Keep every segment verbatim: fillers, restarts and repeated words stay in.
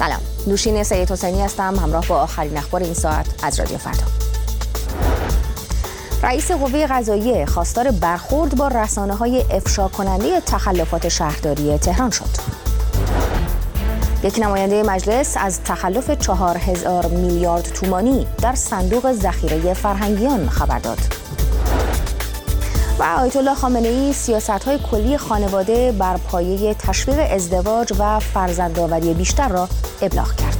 سلام، نوشین سید حسینی هستم، همراه با آخرین اخبار این ساعت از رادیو فردا. رئیس قوه قضاییه خواستار برخورد با رسانه‌های افشا کننده تخلفات شهرداری تهران شد. یک نماینده مجلس از تخلف چهار هزار میلیارد تومانی در صندوق ذخیره فرهنگیان خبر داد. و آیت الله خامنه‌ای سیاست‌های کلی خانواده بر پایه تشویق ازدواج و فرزندآوری بیشتر را ابلاغ کرد.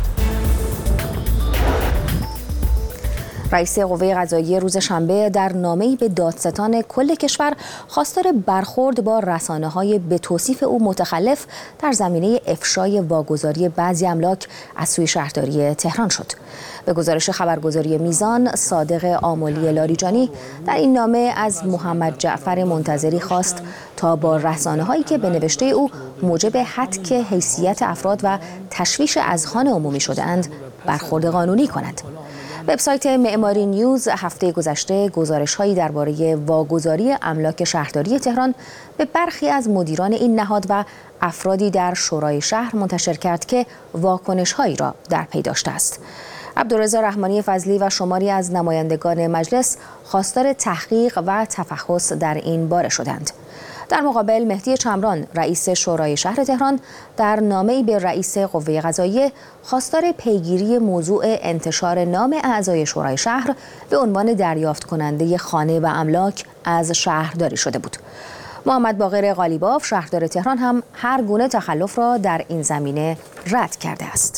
رئیس قوه قضاییه روز شنبه در نامه‌ای به دادستان کل کشور خواستار برخورد با رسانه‌های به توصیف او متخلف در زمینه افشای واگذاری بعضی املاک از سوی شهرداری تهران شد. به گزارش خبرگزاری میزان، صادق آملی لاریجانی در این نامه از محمد جعفر منتظری خواست تا با رسانه‌هایی که به نوشته او موجب هتک حیثیت افراد و تشویش اذهان عمومی شده‌اند برخورد قانونی کند. وبسایت معماری نیوز هفته گذشته گزارش‌هایی درباره واگذاری املاک شهرداری تهران به برخی از مدیران این نهاد و افرادی در شورای شهر منتشر کرد که واکنش‌هایی را در پی داشته است. عبدالرضا رحمانی فضلی و شماری از نمایندگان مجلس خواستار تحقیق و تفحص در این باره شدند. در مقابل مهدی چمران رئیس شورای شهر تهران در نامه‌ای به رئیس قوه قضاییه خواستار پیگیری موضوع انتشار نام اعضای شورای شهر به عنوان دریافت کننده خانه و املاک از شهرداری شده بود. محمد باقر قالیباف شهردار تهران هم هر گونه تخلف را در این زمینه رد کرده است.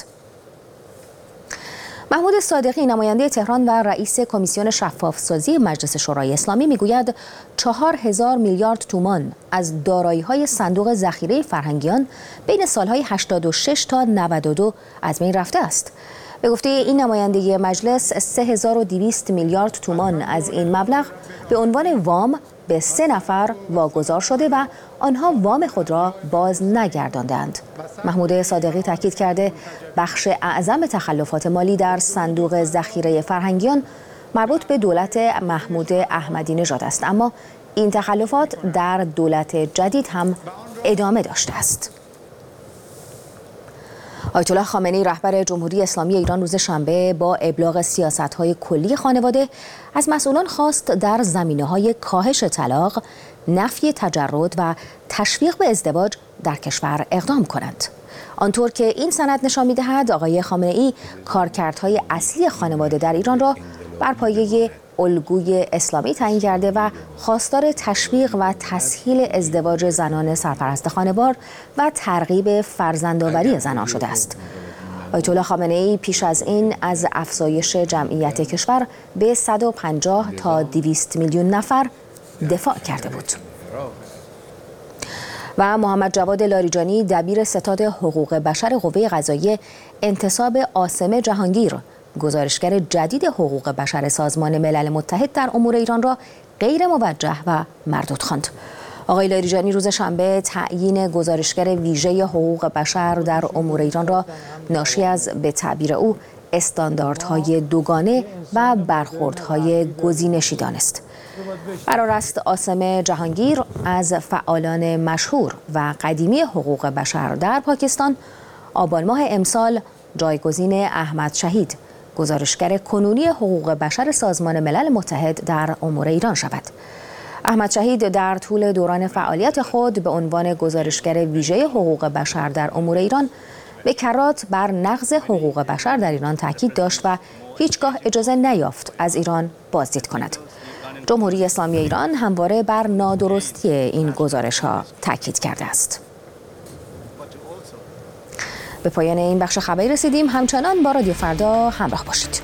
محمود صادقی نماینده تهران و رئیس کمیسیون شفاف‌سازی مجلس شورای اسلامی میگوید چهار هزار میلیارد تومان از دارایی‌های صندوق ذخیره فرهنگیان بین سالهای هشتاد و شش تا نود و دو از بین رفته است. به گفته این نماینده مجلس سه هزار و دویست میلیارد تومان از این مبلغ به عنوان وام به سه نفر واگذار شده و آنها وام خود را باز نگرداندند. محمود صادقی تاکید کرده بخش اعظم تخلفات مالی در صندوق ذخیره فرهنگیان مربوط به دولت محمود احمدی نژاد است، اما این تخلفات در دولت جدید هم ادامه داشته است. آیت الله خامنه‌ای رهبر جمهوری اسلامی ایران روز شنبه با ابلاغ سیاست‌های کلی خانواده از مسئولان خواست در زمینه‌های کاهش طلاق، نفی تجرد و تشویق به ازدواج در کشور اقدام کنند. آنطور که این سند نشان می‌دهد آقای خامنه‌ای کارکردهای اصلی خانواده در ایران را بر پایه الگوی اسلامی تعیین کرده و خواستار تشویق و تسهیل ازدواج زنان سرپرست خانوار و ترغیب فرزندآوری زنان شده است. آیت الله خامنه‌ای پیش از این از افزایش جمعیت کشور به صد و پنجاه تا دویست میلیون نفر دفاع کرده بود. و محمد جواد لاریجانی دبیر ستاد حقوق بشر قوه قضاییه انتصاب عاصمه جهانگیر گزارشگر جدید حقوق بشر سازمان ملل متحد در امور ایران را غیر موجه و مردود خواند. آقای لاریجانی روز شنبه تعیین گزارشگر ویژه حقوق بشر در امور ایران را ناشی از به تعبیر او استانداردهای دوگانه و برخوردهای گزینشی دانست. قرار است عاصم جهانگیر از فعالان مشهور و قدیمی حقوق بشر در پاکستان آبان ماه امسال جایگزین احمد شهید گزارشگر کنونی حقوق بشر سازمان ملل متحد در امور ایران شود. احمد شهید در طول دوران فعالیت خود به عنوان گزارشگر ویژه حقوق بشر در امور ایران به کرات بر نقض حقوق بشر در ایران تاکید داشت و هیچگاه اجازه نیافت از ایران بازدید کند. جمهوری اسلامی ایران همواره بر نادرستی این گزارش‌ها تاکید کرده است. به پایان این بخش خبری رسیدیم. همچنان با رادیو فردا همراه باشید.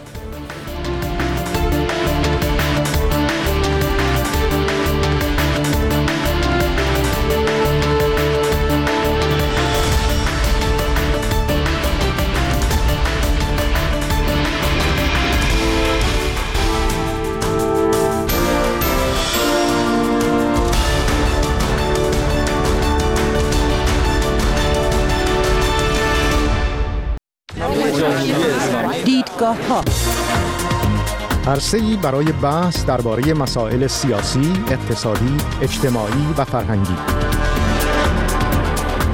دیدگاه‌ها عرصه‌ای برای بحث درباره مسائل سیاسی، اقتصادی، اجتماعی و فرهنگی.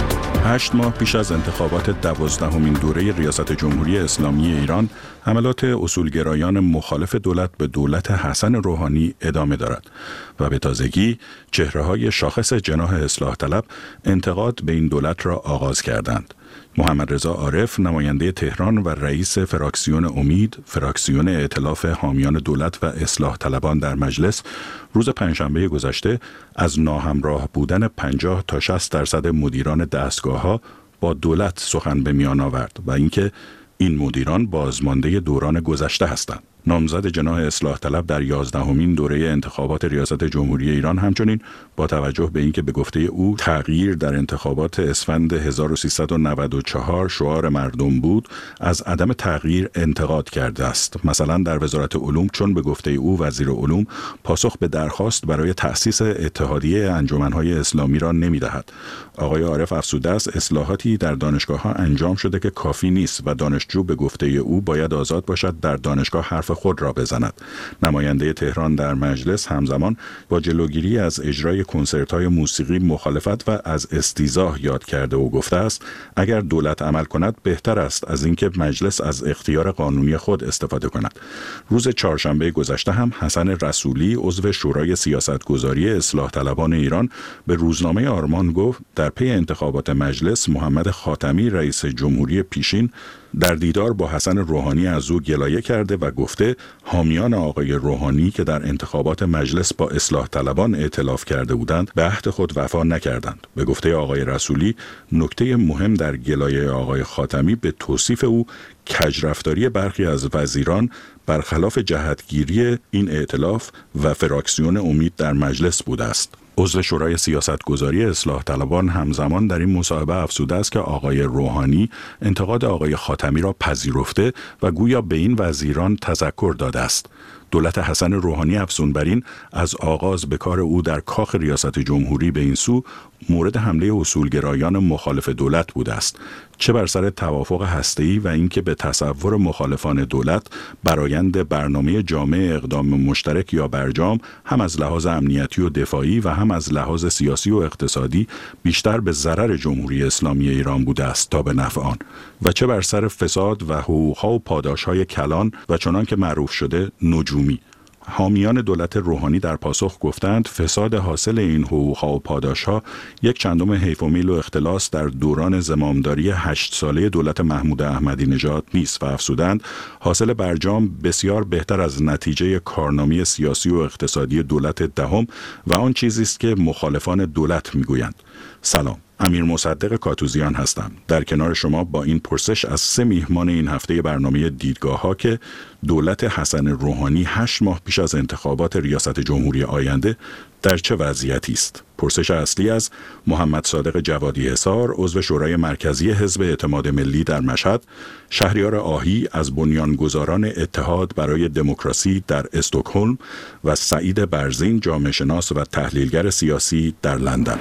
هشت ماه پیش از انتخابات دوازدهمین دوره ریاست جمهوری اسلامی ایران، حملات اصولگرایان مخالف دولت به دولت حسن روحانی ادامه دارد و به تازگی چهره‌های شاخص جناح اصلاح طلب انتقاد به این دولت را آغاز کردند. محمد رضا عارف، نماینده تهران و رئیس فراکسیون امید، فراکسیون ائتلاف حامیان دولت و اصلاح طلبان در مجلس، روز پنجشنبه گذشته از ناهمراه بودن پنجاه تا شصت درصد مدیران دستگاه‌ها با دولت سخن به میان آورد و اینکه این مدیران بازمانده دوران گذشته هستند. نامزد جناح اصلاح طلب در یازدهمین دوره انتخابات ریاست جمهوری ایران همچنین با توجه به اینکه به گفته او تغییر در انتخابات اسفند هزار و سیصد و نود و چهار شعار مردم بود، از عدم تغییر انتقاد کرده است. مثلا در وزارت علوم، چون به گفته او وزیر علوم پاسخ به درخواست برای تأسیس اتحادیه انجمن‌های اسلامی را نمی‌دهد. آقای عارف افزوده است اصلاحاتی در دانشگاه‌ها انجام شده که کافی نیست و دانشجو به گفته او باید آزاد باشد در دانشگاه حرف خود را بزند. نماینده تهران در مجلس همزمان با جلوگیری از اجرای کنسرت‌های موسیقی مخالفت و از استیضاح یاد کرده و گفته است اگر دولت عمل کند بهتر است از اینکه مجلس از اختیار قانونی خود استفاده کند. روز چهارشنبه گذشته هم حسن رسولی، عضو شورای سیاستگذاری اصلاح طلبان ایران، به روزنامه آرمان گفت در پی انتخابات مجلس محمد خاتمی رئیس جمهوری پیشین در دیدار با حسن روحانی از او گلایه کرده و گفته حامیان آقای روحانی که در انتخابات مجلس با اصلاح طلبان ائتلاف کرده بودند به عهد خود وفا نکردند. به گفته آقای رسولی نکته مهم در گلایه آقای خاتمی به توصیف او کجرفتاری برخی از وزیران برخلاف جهتگیری این ائتلاف و فراکسیون امید در مجلس بوده است. عضو شورای سیاستگذاری اصلاح طلبان همزمان در این مصاحبه افزوده است که آقای روحانی انتقاد آقای خاتمی را پذیرفته و گویا به این وزیران تذکر داده است. دولت حسن روحانی افزون بر این از آغاز به کار او در کاخ ریاست جمهوری به این سو مورد حمله اصولگرایان مخالف دولت بوده است، چه بر سر توافق هسته‌ای و اینکه به تصور مخالفان دولت برآیند برنامه جامع اقدام مشترک یا برجام هم از لحاظ امنیتی و دفاعی و هم از لحاظ سیاسی و اقتصادی بیشتر به ضرر جمهوری اسلامی ایران بوده است تا به نفع آن، و چه بر سر فساد و حقوق‌ها و پاداش‌های کلان و چنان که معروف شده نجومی. حامیان دولت روحانی در پاسخ گفتند فساد حاصل این حقوق‌ها و پاداش‌ها یک چندم حیف و میل و اختلاس در دوران زمامداری هشت ساله دولت محمود احمدی نژاد نیست و افزودند حاصل برجام بسیار بهتر از نتیجه کارنامه سیاسی و اقتصادی دولت دهم و آن چیزی است که مخالفان دولت میگویند. سلام، امیر مصدق کاتوزیان هستم. در کنار شما با این پرسش از سه میهمان این هفته برنامه دیدگاه ها که دولت حسن روحانی هشت ماه پیش از انتخابات ریاست جمهوری آینده در چه وضعیتی است. پرسش اصلی از محمد صادق جوادی حصار، عضو شورای مرکزی حزب اعتماد ملی در مشهد، شهریار آهی از بنیانگذاران اتحاد برای دموکراسی در استکهلم و سعید برزین، جامعه شناس و تحلیلگر سیاسی در لندن.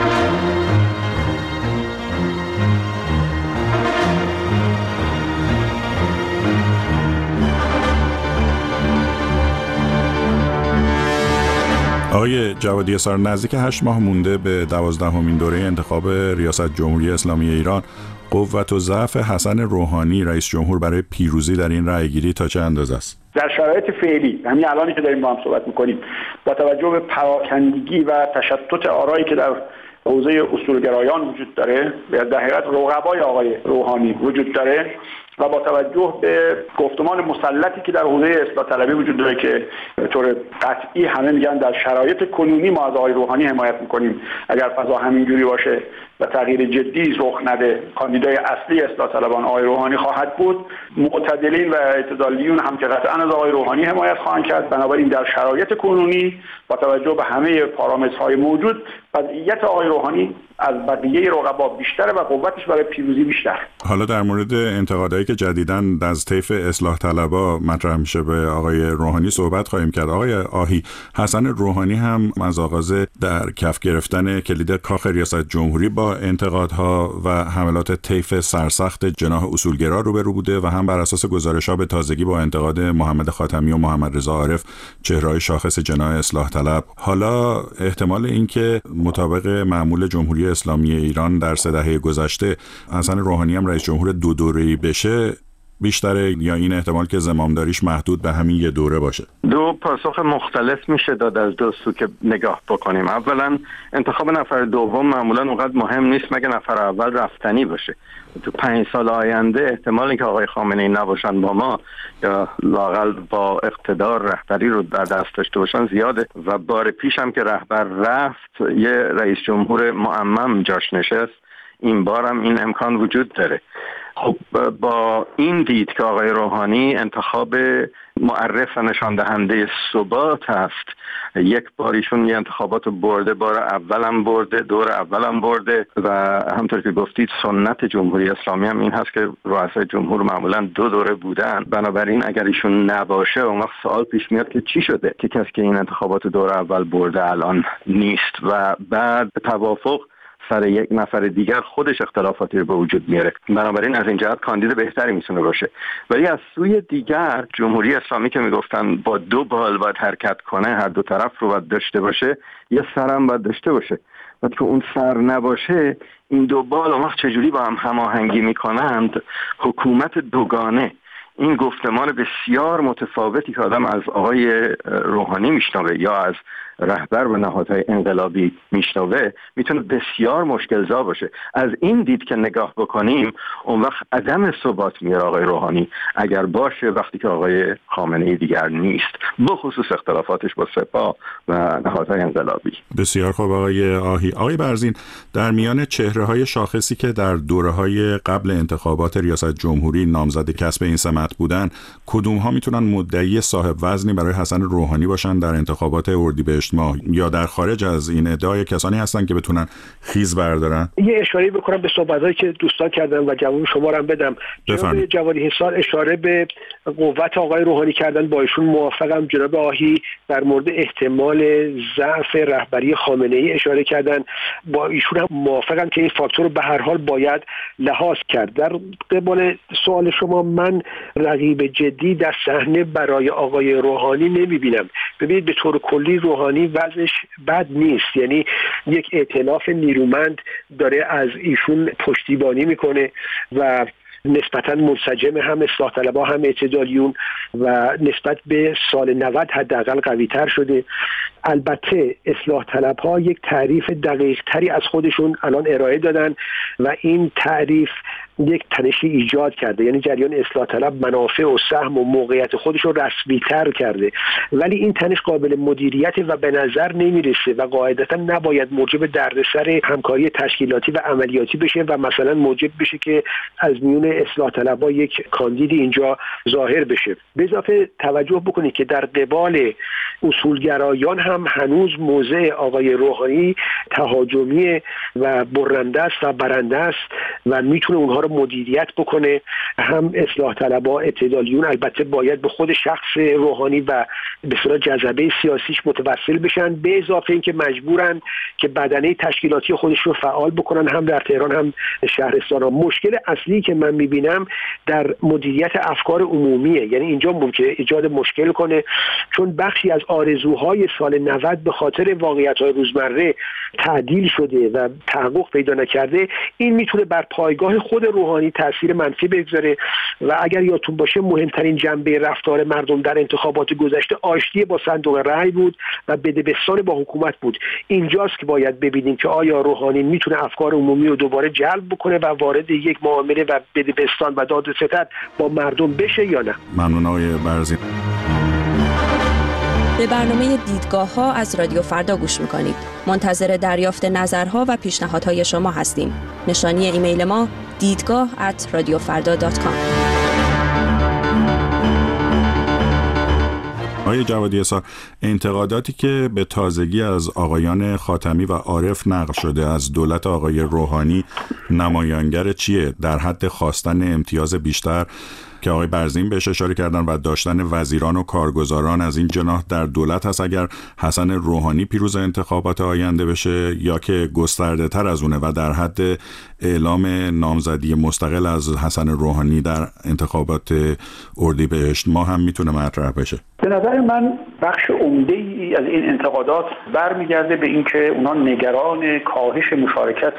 آقای جوادی حصار، نزدیک هشت ماه مونده به دوازدهمین دوره انتخاب ریاست جمهوری اسلامی ایران. قوت و ضعف حسن روحانی رئیس جمهور برای پیروزی در این رأیگیری تا چه اندازه است؟ در شرایط فعلی، همین الانی که داریم با هم صحبت می‌کنیم، با توجه به پراکندگی و تشتت آرایی که در حوزه اصولگرایان وجود داره و در حقیقت رقبای آقای روحانی وجود داره و با توجه به گفتمان مسلطی که در حوزه اصلاح طلبی وجود داره که به طور قطعی همه میگن در شرایط کنونی ما از آقای روحانی حمایت میکنیم، اگر فضا همینجوری باشه و تغییر جدی رخ نده کاندیدای اصلی اصلاح طلبان آقای روحانی خواهد بود. معتدلین و اعتدالیون هم که قطعا از آقای روحانی حمایت خواهند کرد. بنابراین در شرایط کنونی با توجه به همه پارامترهای موجود وضعیت آقای روحانی از بقیه رقبا بیشتره و قوتش برای پیروزی بیشتر. حالا در مورد انتقادایی که جدیداً از طیف اصلاح طلبا مطرح میشه به آقای روحانی صحبت خواهیم کرد. آقای آهی، حسن روحانی هم از آغاز در کف گرفتن کلید کاخ ریاست جمهوری با با انتقادها و حملات طیف سرسخت جناح اصولگرا روبرو بوده و هم بر اساس گزارش‌ها به تازگی با انتقاد محمد خاتمی و محمد رضا عارف چهره‌های شاخص جناح اصلاح طلب. حالا احتمال اینکه مطابق معمول جمهوری اسلامی ایران در سه دهه گذشته حسن روحانی هم رئیس جمهور دو دوره‌ای بشه بیشتره یا این احتمال که زمامداریش محدود به همین یه دوره باشه؟ دو پاسخ مختلف میشه داد از دو سو که نگاه بکنیم. اولا انتخاب نفر دوم معمولا اونقدر مهم نیست مگه نفر اول رفتنی باشه. تو پنج سال آینده احتمال اینکه آقای خامنه‌ای نباشن با ما یا لااقل با اقتدار رهبری رو در دست داشته باشن زیاده و بار پیش هم که رهبر رفت یه رئیس جمهور معمم جاش نشست، این بار هم این امکان وجود داره. خب با این دید که آقای روحانی انتخاب معرف و نشان دهنده ثبات هست، یک باریشون یه انتخابات برده، بار اولم برده، دور اولم برده و همطور که گفتید سنت جمهوری اسلامی هم این هست که رؤسای جمهور معمولا دو دوره بودن. بنابراین اگر ایشون نباشه اون وقت سوال پیش میاد که چی شده که کسی که این انتخابات دور اول برده الان نیست و بعد توافق سر یک نفر دیگر خودش اختلافاتی رو به وجود میاره. بنابراین از این جهت کاندید بهتری میتونه باشه. ولی از سوی دیگر جمهوری اسلامی که میگفتن با دو بال باید حرکت کنه، هر دو طرف رو باید داشته باشه، یه سرم باید داشته باشه. وقتی که اون سر نباشه این دو بال اون وقت چجوری با هم هماهنگی میکنند؟ حکومت دوگانه، این گفتمان بسیار متفاوتی که آدم از آقای روحانی میشنوه یا از رهبر و نهادهای انقلابی میشنوه میتونه بسیار مشکل‌زا باشه. از این دید که نگاه بکنیم اون وقت عدم ثبات میاره آقای روحانی اگر باشه وقتی که آقای خامنه‌ای دیگر نیست، بخصوص اختلافاتش با سپاه و نهادهای انقلابی. بسیار خوب آقای آهی. آقای برزین، در میان چهره‌های شاخصی که در دوره‌های قبل انتخابات ریاست جمهوری نامزد کسب این سمت بودن، کدوم ها میتونن مدعی صاحب وزنی برای حسن روحانی باشن در انتخابات اردیبهشت ماه یا در خارج از این ادعای کسانی هستن که بتونن خیز بردارن؟ یه اشاره بکنم به صحبتایی که دوستان کردن و جواب شما رو هم بدم. جناب جوادی حسار اشاره به قوت آقای روحانی کردن، با ایشون موافقم. جناب آهی در مورد احتمال ضعف رهبری خامنه‌ای اشاره کردن، با ایشون هم موافقم که این فاکتور رو به هر حال باید لحاظ کرد. در قبال سوال شما، من رقیب جدی در صحنه برای آقای روحانی نمیبینم. ببینید به طور کلی روحانی وضعش بد نیست، یعنی یک ائتلاف نیرومند داره از ایشون پشتیبانی میکنه و نسبتاً منسجم، هم اصلاح طلبها هم اعتدالیون، و نسبت به سال نود حداقل قوی تر شده. البته اصلاح طلبها یک تعریف دقیق تری از خودشون الان ارائه دادن و این تعریف یک تنشی ایجاد کرده، یعنی جریان اصلاح طلب منافع و سهم و موقعیت خودش رو رسمی تر کرده، ولی این تنش قابل مدیریت و به نظر نمیرسه و قاعدتا نباید موجب دردسر همکاری تشکیلاتی و عملیاتی بشه و مثلا موجب بشه که از میون اصلاح طلبها یک کاندیدی اینجا ظاهر بشه. به اضافه توجه بکنید که در قبال اصولگرایان هم هنوز موضع آقای روحانی تهاجمی و برنده است و برنده است و میتونه اونها رو مدیریت بکنه. هم اصلاح طلبها، اعتدالیون البته باید به خود شخص روحانی و به اصطلاح جذبه سیاسیش متوسل بشن، به اضافه اینکه مجبورن که بدنه تشکیلاتی خودش رو فعال بکنن هم در تهران هم شهرستان ها. مشکل اصلی که من میبینم در مدیریت افکار عمومیه، یعنی اینجا ممکنه ایجاد مشکل کنه، چون بخشی از آرزوهای سال نود به خاطر واقعیت‌های روزمره تعدیل شده و تحقق پیدا نکرده. این میتونه بر پایگاه خود روحانی تاثیر منفی بگذاره و اگر یادتون باشه مهمترین جنبه رفتار مردم در انتخابات گذشته آشتی با صندوق رأی بود و بدبستان با حکومت بود. اینجاست که باید ببینیم که آیا روحانی میتونه افکار عمومی رو دوباره جلب بکنه و وارد یک معامله و بدبستان و داد و ستد با مردم بشه یا نه. ممنون آقای برزین. به برنامه دیدگاه ها از رادیو فردا گوش میکنید. منتظر دریافت نظرها و پیشنهادهای شما هستیم. نشانی ایمیل ما دیدگاه ات رادیو فردا دات کام. آقای جوادی حسار، انتقاداتی که به تازگی از آقایان خاتمی و عارف نقل شده از دولت آقای روحانی نمایانگر چیه؟ در حد خواستن امتیاز بیشتر که آقای برزین بهش اشاره کردن و داشتن وزیران و کارگزاران از این جناح در دولت هست اگر حسن روحانی پیروز انتخابات آینده بشه، یا که گسترده تر از اونه و در حد اعلام نامزدی مستقل از حسن روحانی در انتخابات اردیبهشت ماه هم میتونه مطرح بشه؟ به نظر من بخش عمده‌ای از این انتقادات برمیگرده به اینکه اونا نگران کاهش مشارکت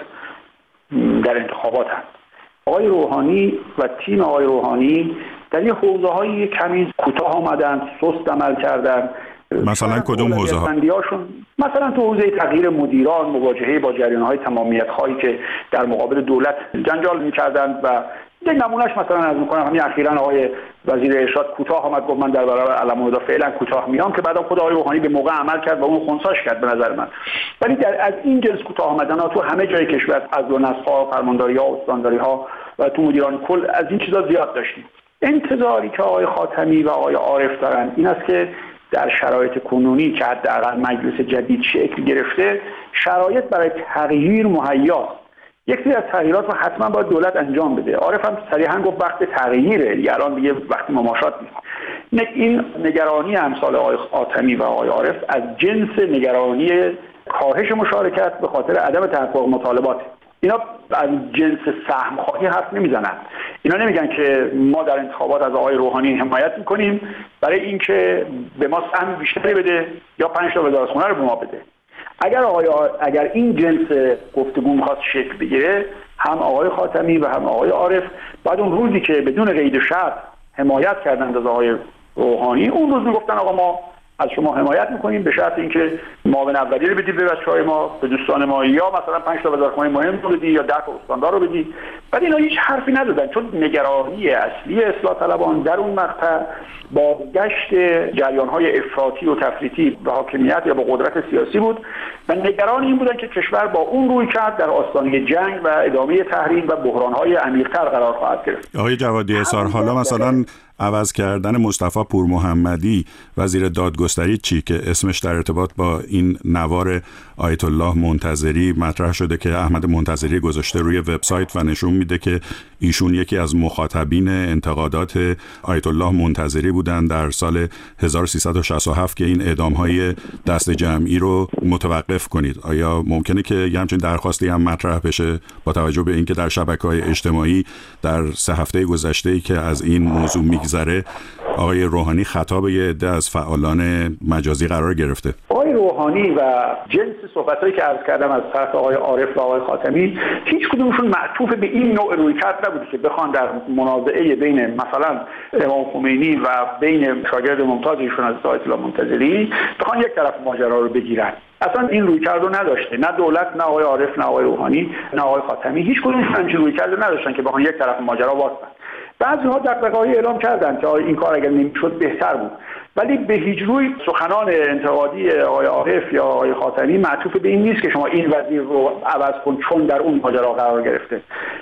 در انتخابات هست. آقای روحانی و تیم آقای روحانی در یه حوزه‌های کمی کوتاه آمدن، سست عمل کردن. مثلا کدوم حوزه ها؟ مثلا تو حوزه تغییر مدیران، مواجهه با جریان‌های تمامیت‌خواهی که در مقابل دولت جنجال می‌کردند و یک نمونهش مثلا از می‌کنم همین اخیراً آقای وزیر ارشاد کوتاه آمد گفت من در برابر علم الهدا فعلا کوتاه میام، که بعدا خود آقای روحانی به موقع عمل کرد و اون خنثیش کرد به نظر من. ولی در از این جنس کوتاه آمدن‌ها تو همه جای کشور، از دو نسخ‌ها، فرمانداری‌ها، استانداری‌ها و تو مدیران کل از این چیزا زیاد داشتیم. انتظاری که آقای خاتمی و آقای عارف دارن این است که در شرایط کنونی که حداقل مجلس جدید شکل گرفته، شرایط برای تغییر مهیاست. یک سری از تغییرات رو حتما باید دولت انجام بده. عارف هم صریحا گفت وقت تغییره، دیگه الان دیگه وقت مماشات نیست. این نگرانی امثال آقای خاتمی و آقای عارف از جنس نگرانی کاهش مشارکت به خاطر عدم تحقق مطالبات. اینا از جنس سهم خواهی حرف نمیزنن. اینا نمیگن که ما در انتخابات از آقای روحانی حمایت میکنیم برای اینکه به ما سهم بیشتری بده یا پنج تا وزارتخونه رو به ما بده. اگر آقای اگر این جنس گفتگو می‌خواد شکل بگیره، هم آقای خاتمی و هم آقای عارف بعد اون روزی که بدون قید شرط حمایت کردند از آقای روحانی، اون روز میگفتن آقا ما از شما حمایت میکنیم به شرط اینکه معاون اولیه رو بدید به بچه‌های ما، به دوستان ما، یا مثلا پنج تا وزارتخونه مهم رو بدید یا ده تا استاندار رو بدید. ولی اینا هیچ حرفی ندادن، چون نگرانی اصلی اصلاح طلبان در اون مقطع با گشت جریان‌های افراطی و تفریطی به حاکمیت یا به قدرت سیاسی بود و نگران این بودن که کشور با اون روی کرد در آستانه جنگ و ادامه تحریم و بحران‌های عمیق‌تر قرار خواهد گرفت. آقای جوادی احصار، حالا مثلا عوض کردن مصطفی پورمحمدی وزیر دادگستری چی که اسمش در ارتباط با این نوار آیت الله منتظری مطرح شده که احمد منتظری گذاشته روی وبسایت و نشون میده که ایشون یکی از مخاطبین انتقادات آیت الله منتظری بودن در سال هزار و سیصد و شصت و هفت که این اعدام‌های دست جمعی رو متوقف کنید. آیا ممکنه که یه همچین درخواستی هم مطرح بشه با توجه به اینکه در شبکه‌های اجتماعی در سه هفته گذشته‌ای که از این موضوع میگذره آقای روحانی خطاب یه عده از فعالان مجازی قرار گرفته؟ آقای روحانی و جنس صحبتایی که عرض کردم از طرف آقای عارف و آقای خاتمی هیچ کدومشون معطوف به این نوع رویکرد نبود که بخوان در منازعه بین مثلا امام خمینی و بین شاگرد ممتاز ایشون از آیت الله منتظری بخوان یک طرف ماجرا رو بگیرن. اصلا این رویکرد رو نداشته، نه دولت، نه آقای عارف، نه آقای روحانی، نه آقای خاتمی، هیچ کدومشون همچین رویکرد نداشتن که بخوان یک طرف ماجرا واسطن. بعضی‌ها دغدغه‌ای اعلام کردند که این کار اگر نمی‌شد بهتر بود، ولی به هیچ روی سخنان انتقادی آقای عارف یا آقای خاتمی معطوف به این نیست که شما این وزیر رو عوض کن چون در اون ماجرا قرار گرفته.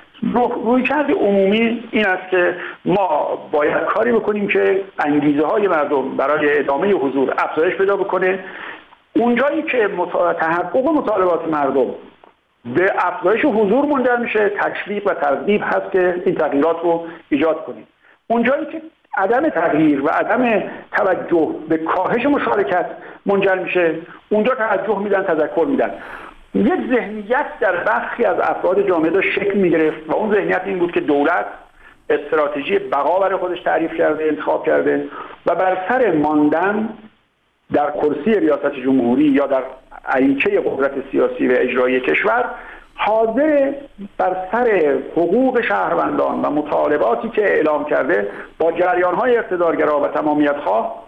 رویکرد عمومی این است که ما باید کاری بکنیم که انگیزه‌های مردم برای ادامه حضور افزایش پیدا بکنه. اونجایی که تحقق مطالبات مردم به افزایش حضور منجر میشه، تشویق و ترغیب هست که این تغییرات رو ایجاد کنیم. اونجایی که عدم تغییر و عدم توجه به کاهش مشارکت منجر میشه، اونجا توجه میدن، تذکر میدن. یک ذهنیت در برخی از افراد جامعه داشت شکل میگرفت و اون ذهنیت این بود که دولت استراتژی بقا برای خودش تعریف کرده، انتخاب کرده و بر سر ماندن در کرسی ریاست جمهوری یا در عریچه قدرت سیاسی و اجرایی کشور حاضر بر سر حقوق شهروندان و مطالباتی که اعلام کرده با جریان‌های اقتدارگرا و تمامیت‌خواه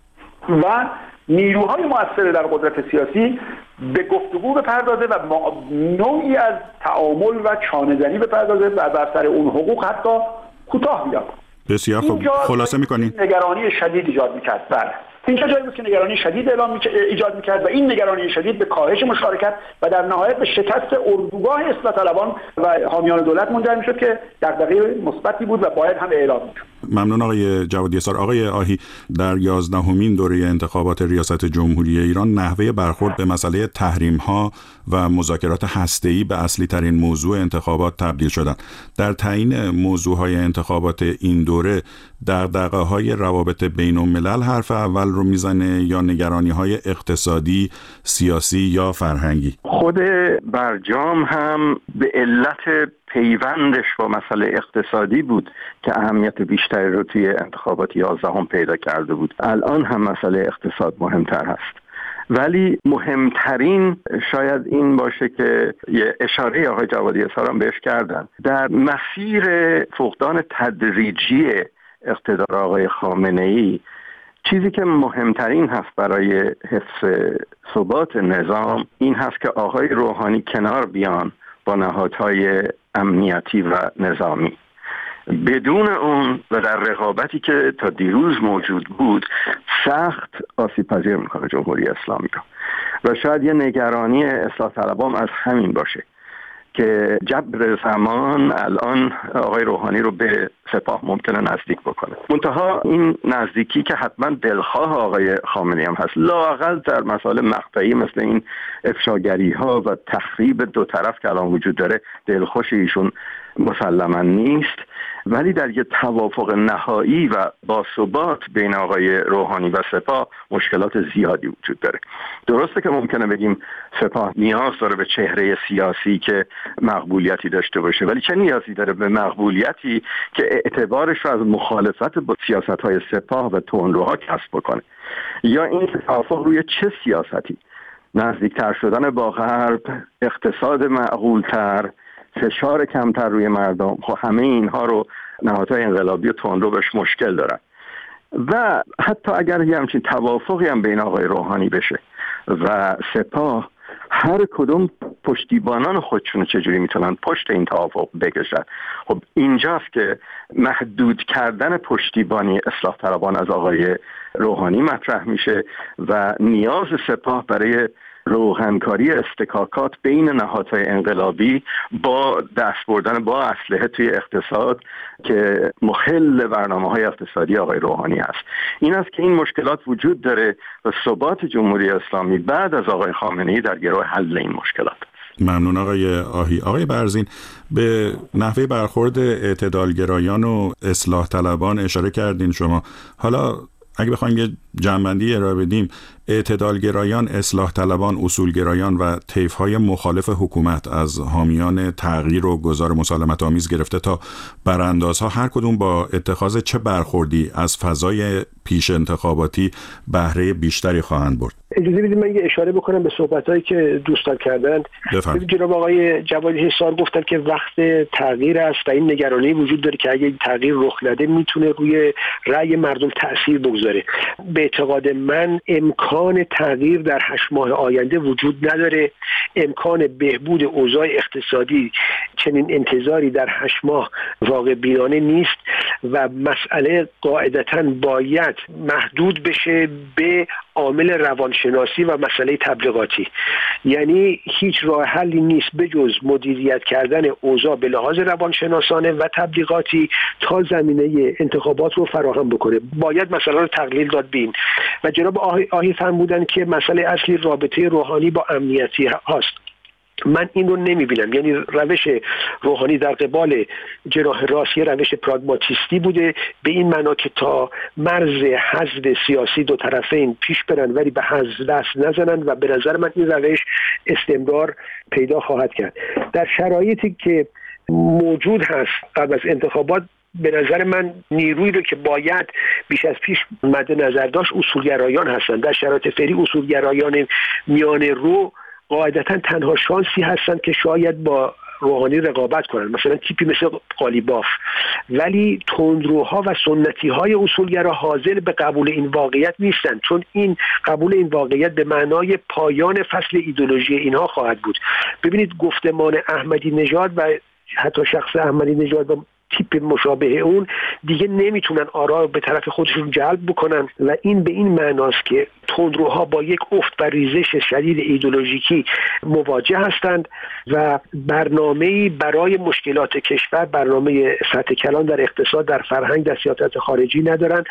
و نیروهای مؤثر در قدرت سیاسی به گفتگو بپردازه و نوعی از تعامل و چانه‌زنی بپردازه و بر سر اون حقوق حتی کوتاه بیاد. بسیار خوب، خلاصه می‌کنید نگرانی شدید ایجاد می‌کرد. بله، اینجا جایی بود که نگرانی شدید اعلام ایجاد می‌کرد و این نگرانی شدید به کاهش مشارکت و در نهایت به شکست اردوگاه اصلاح طلبان و حامیان دولت منجر می‌شد که دغدغه مثبتی بود و باید هم اعلام می‌شد. ممنون آقای جوادی اسار. آقای آهی، در یازدهمین دوره انتخابات ریاست جمهوری ایران نحوه برخورد به مسئله تحریم‌ها و مذاکرات هسته‌ای به اصلی ترین موضوع انتخابات تبدیل شدند. در تعیین موضوعهای انتخابات این دوره دغدغه‌های روابط بین‌الملل حرف اول رو میزنه یا نگرانی‌های اقتصادی، سیاسی یا فرهنگی؟ خود برجام هم به علت پیوندش با مسئله اقتصادی بود که اهمیت بیشتری رو توی انتخابات یازدهم پیدا کرده بود. الان هم مسئله اقتصاد مهمتر هست، ولی مهمترین شاید این باشه که یه اشاره آقای جوادی اسار هم بهش کردن. در مسیر فقدان تدریجی اقتدار آقای خامنه‌ای، چیزی که مهمترین هست برای حفظ ثبات نظام این هست که آقای روحانی کنار بیان با نهادهای امنیتی و نظامی. بدون اون و در رقابتی که تا دیروز موجود بود سخت آسیب پذیر میکنه جمهوری اسلامی رو. و شاید یه نگرانی اصلاح طلبان از همین باشه که جبر زمان الان آقای روحانی رو به سپاه ممکنه نزدیک بکنه. منتها این نزدیکی که حتما دلخواه آقای خامنه‌ای هم هست، لااقل در مسائل مقطعی مثل این افشاگری ها و تخریب دو طرف که الان وجود داره دلخوش ایشون مسلما نیست، ولی در یه توافق نهایی و باثبات بین آقای روحانی و سپاه مشکلات زیادی وجود داره. درسته که ممکنه بگیم سپاه نیاز داره به چهره سیاسی که مقبولیتی داشته باشه، ولی چه نیازی داره به مقبولیتی که اعتبارش رو از مخالفت با سیاست‌های سپاه و تندروها کسب بکنه؟ یا این توافق روی چه سیاستی؟ نزدیکتر شدن با غرب، اقتصاد معقولتر، فشار کمتر روی مردم، خب همه اینها رو نهادهای انقلابی و تندرو بهش مشکل دارن. و حتی اگر یه همچین توافقی هم بین آقای روحانی بشه و سپاه، هر کدوم پشتیبانان خودشون چجوری میتونن پشت این توافق بکشن؟ خب اینجاست که محدود کردن پشتیبانی اصلاح طلبان از آقای روحانی مطرح میشه و نیاز سپاه برای روغنکاری استکاکات بین نهادهای انقلابی با دست بردن با اسلحه توی اقتصاد که مخل برنامه‌های اقتصادی آقای روحانی است. این است که این مشکلات وجود داره و ثبات جمهوری اسلامی بعد از آقای خامنه‌ای در گرو حل این مشکلات. ممنون آقای آهی. آقای برزین، به نحوه برخورد اعتدالگرایان و اصلاح طلبان اشاره کردین شما. حالا اگه بخوایم یه جنبندی ارائه بدیم، اعتدالگرایان، اصلاح طلبان، اصولگرایان و طیف‌های مخالف حکومت از حامیان تغییر و گذار مسالمت آمیز گرفته تا براندازها، هر کدوم با اتخاذ چه برخوردی از فضای پیش انتخاباتی بهره بیشتری خواهند برد؟ اجازه بدید من یه اشاره بکنم به صحبت‌هایی که دوستان کردند. جناب آقای جوادی حصار گفتن که وقت تغییر است و این نگرانی وجود داره که اگه این تغییر رخ نده میتونه روی رأی مردم تأثیر بگذاره. به اعتقاد من امکان تغییر در هشت ماه آینده وجود نداره. امکان بهبود اوضاع اقتصادی چنین انتظاری در هشت ماه واقع بینانه نیست و مسئله قاعدتاً باید محدود بشه به عامل روانشناسی و مسئله تبلیغاتی. یعنی هیچ راه حلی نیست بجز مدیریت کردن اوضاع به لحاظ روانشناسانه و تبلیغاتی تا زمینه انتخابات رو فراهم بکنه. باید مسئله رو تقلیل داد بین. و جناب آهی, آهی فرمودن که مسئله اصلی رابطه روحانی با امنیتی هاست. من این رو نمیبینم. یعنی روش روحانی در قبال جناح راست یه روش پراگماتیستی بوده، به این معنا که تا مرز حزب سیاسی دو طرفین پیش برن ولی به حزب دست نزنن و به نظر من این روش استمرار پیدا خواهد کرد. در شرایطی که موجود هست قبل از انتخابات، به نظر من نیرویی رو که باید بیش از پیش مد نظر داشت اصولگرایان هستند. در شرایط فعلی اصولگرایان میانه رو قاعدتا تنها شانسی هستند که شاید با روحانی رقابت کنن، مثلا تیپی مثل قالیباف. ولی تندروها و سنتی های اصولگرا حاضر به قبول این واقعیت نیستند، چون این قبول این واقعیت به معنای پایان فصل ایدئولوژی اینها خواهد بود. ببینید گفتمان احمدی نژاد و حتی شخص احمدی نژاد و تیپ مشابه اون دیگه نمیتونن آرا به طرف خودشون جلب بکنن و این به این معناست که تندروها با یک افت و ریزش شدید ایدئولوژیکی مواجه هستند و برنامه‌ای برای مشکلات کشور، برنامه سطح کلان در اقتصاد، در فرهنگ، در سیاست خارجی ندارن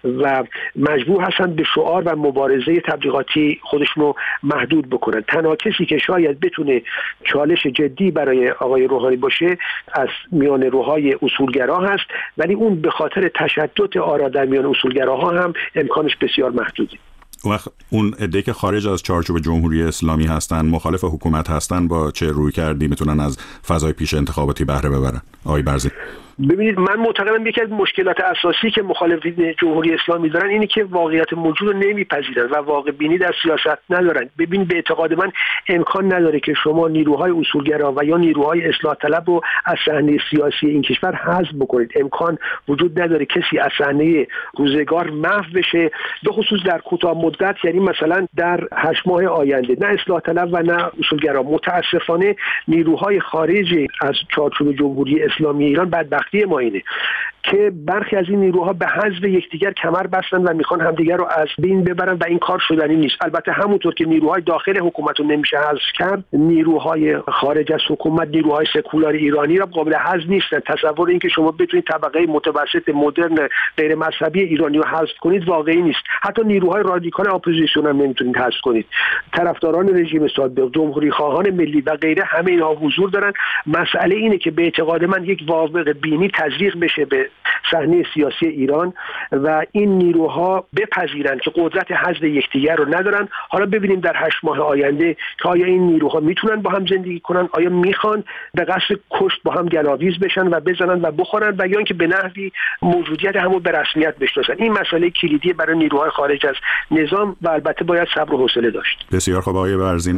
و مجبور هستند به شعار و مبارزه تبلیغاتی خودشون رو محدود بکنن. تنها کسی که شاید بتونه چالش جدی برای آقای روحانی باشه از میان روهای اصولگرا هست، ولی اون به خاطر تشدد آرا در میان اصولگراها هم امکانش بسیار محدوده. وقت اون عده‌ای که خارج از چارچوب جمهوری اسلامی هستن، مخالف حکومت هستن، با چه روی کردی میتونن از فضای پیش انتخاباتی بهره ببرن؟ آقای برزین. ببینید، من معتقدم یکی از مشکلات اساسی که مخالفین جمهوری اسلامی دارن اینه که واقعیت موجود رو نمیپذیرن و واقع بینی در سیاست ندارن. ببین، به اعتقاد من امکان نداره که شما نیروهای اصولگرا و یا نیروهای اصلاح طلب رو از صحنه سیاسی این کشور حذف بکنید. امکان وجود نداره کسی از صحنه روزگار محو بشه، به خصوص در کوتاه مدت، یعنی مثلا در هشت ماه آینده. نه اصلاح طلب و نه اصولگرا. متاسفانه نیروهای خارجی از چارچوب جمهوری اسلامی ایران بدبختی ما اینه که برخی از این نیروها به حذف یکدیگر کمر بستن و میخوان همدیگر رو از بین ببرن و این کار شدنی نیست. البته همونطور که نیروهای داخل حکومت رو نمیشه حذف کرد، نیروهای خارج از حکومت، نیروهای سکولار ایرانی را قابل حذف نیستن. تصور این که شما بتونید طبقه متوسط مدرن غیر مذهبی ایرانی رو حذف کنید واقعی نیست. حتی نیروهای رادیکال اپوزیسیون هم نمیتونید حذف کنید. طرفداران رژیم سابق، جمهوری خواهان ملی و غیره، همه اینها حضور دارن. مسئله اینه که به اعتقاد من یک واقع بینی تزریق بشه به صحنه سیاسی ایران و این نیروها بپذیرند که قدرت حذف یکدیگر رو ندارن. حالا ببینیم در هشت ماه آینده که آیا این نیروها میتونن با هم زندگی کنن، آیا میخوان به قصد کشت با هم گلاویز بشن و بزنن و بخورن و یا اینکه به نحوی موجودیت همو به رسمیت بشناسن. این مسئله کلیدی برای نیروهای خارج از نظام و البته باید صبر و حوصله داشت. بسیار خوب آقای برزین.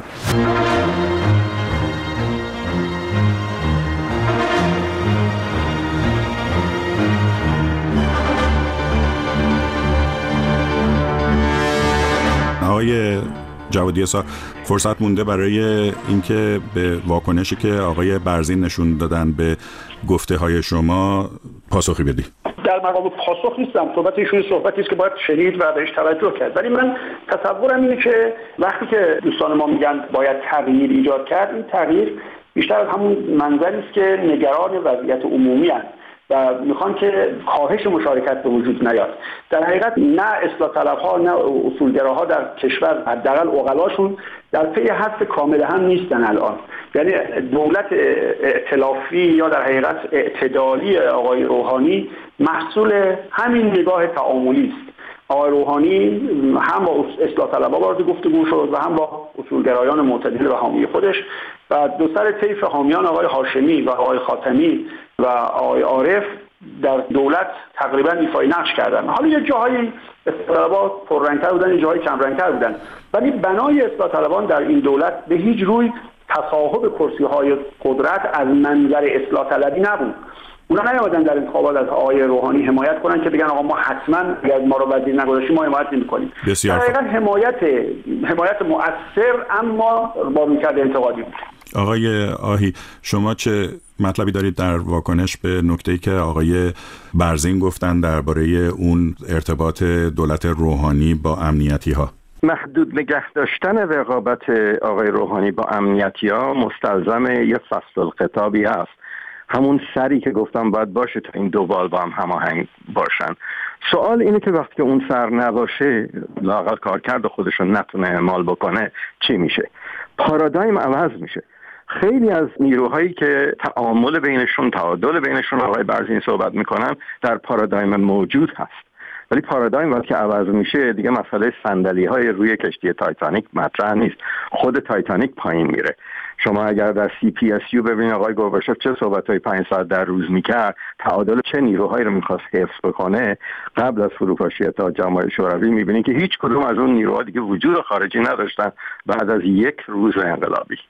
آقای جوادی اسحاق، فرصت مونده برای اینکه به واکنشی که آقای برزین نشون دادن به گفته های شما پاسخی بدی؟ در مقام پاسخ نیستم. صحبت ایشون صحبتی است که باید شنید و بهش توجه کرد، ولی من تصورم اینه که وقتی که دوستان ما میگن باید تغییر ایجاد کرد، این تغییر بیشتر از همون منظری است که نگران وضعیت عمومی هستند و میخوان که کاهش مشارکت به وجود نیاد. در حقیقت نه اصلاح طلبها نه اصولگراها در کشور، حداقل عقلاشون، در پی حذف کامل هم نیستن الان. یعنی دولت ائتلافی یا در حقیقت اعتدالی آقای روحانی محصول همین نگاه تعاملی است. آقای روحانی هم با اصلاح طلبها وارد گفتگو شد و هم با اصولگرایان معتدل و حامی خودش و دو سر طیف حامیان آقای هاشمی و آقای خاتمی و آقای عارف در دولت تقریبا ایفای نقش کردن. حالا یه جاهایی اصلاح طلبها پررنگ‌تر بودن، یه جاهایی کمرنگ‌تر بودن، ولی بنای اصلاح طلبان در این دولت به هیچ روی تصاحب کرسی‌های قدرت از منظر اصلاح طلبی نبود. اونا نیامدن در انتخابات از آقای روحانی حمایت کنن که بگن آقا ما حتما اگر ما رو وزیر نگذاشتیم ما حمایت نمی‌کنیم. در حقیقت حمایت حمایت مؤثر اما با رویکرد انتقادی بود. آقای آهی، شما چه مطلبی دارید در واکنش به نکته‌ای که آقای برزین گفتن درباره اون ارتباط دولت روحانی با امنیتی‌ها؟ محدود نگه داشتن رقابت آقای روحانی با امنیتی‌ها مستلزم یک فصل الخطابی است. همون سری که گفتم باید باشه تا این دو بال با هم هماهنگ باشن. سوال اینه که وقتی که اون سر نباشه، لااقل کارکرد خودش رو نتونه اعمال بکنه، چی میشه؟ پارادایم عوض میشه. خیلی از نیروهایی که تعامل بینشون، تعادل بینشون آقای برزین صحبت میکنن، در پارادایم موجود هست. ولی پارادایم وقتی که عوض میشه دیگه مسئله صندلی های روی کشتی تایتانیک مطرح نیست. خود تایتانیک پایین میره. شما اگر در سی پی اس یو ببینید آقای گورباچوف چه صحبت‌های پنج ساعت در روز میکرد، تعادل چه نیروهایی رو میخواست حفظ بکنه قبل از فروپاشی اتحاد جماهیر شوروی، میبینید که هیچ کدوم از اون نیروها دیگه وجود خارجی نداشتن بعد از یک روز انقلابی.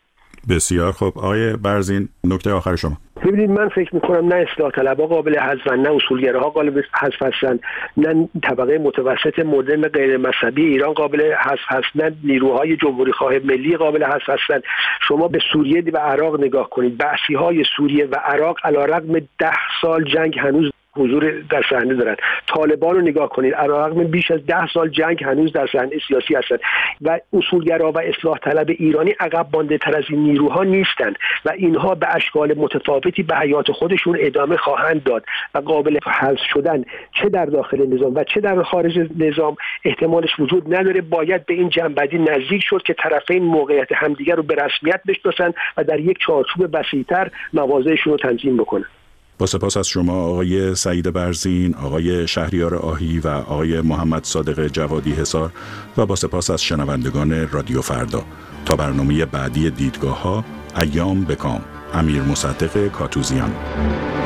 بسیار خب. آقای برزین، نکته آخر شما. ببینید، من فکر میکنم نه اصلاح طلبها قابل حذفن، نه اصولگراها قابل حذف هستن، نه طبقه متوسط مدرن غیر مذهبی ایران قابل حذف هست، نه نیروهای جمهوری خواه ملی قابل حذف هستن. شما به سوریه و عراق نگاه کنید. بحثی های سوریه و عراق علیرغم ده سال جنگ هنوز حضور در صحنه دارن. طالبان رو نگاه کنید، علیرغم بیش از ده سال جنگ هنوز در صحنه سیاسی هستند و اصولگرا و اصلاح طلب ایرانی عقب مانده تر از این نیروها نیستند و اینها به اشکال متفاوتی به حیات خودشون ادامه خواهند داد و قابل حذف شدن چه در داخل نظام و چه در خارج نظام احتمالش وجود نداره. باید به این جنبندی نزدیک شد که طرفین موقعیت همدیگر رو به رسمیت بشناسن و در یک چارچوب وسیع‌تر مواضعشون رو تنظیم بکنن. با سپاس از شما آقای سعید برزین، آقای شهریار آهی و آقای محمد صادق جوادی حصار و با سپاس از شنوندگان رادیو فردا. تا برنامه بعدی دیدگاه‌ها، ایام بکام. امیر مصدق کاتوزیان.